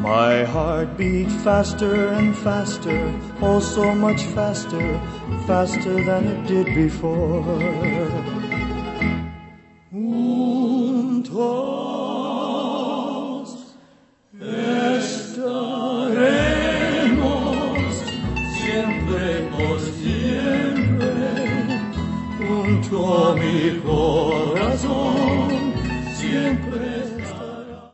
My heart beat faster and faster, oh so much faster, faster than it did before. Juntos estaremos siempre por siempre, junto a mi corazón.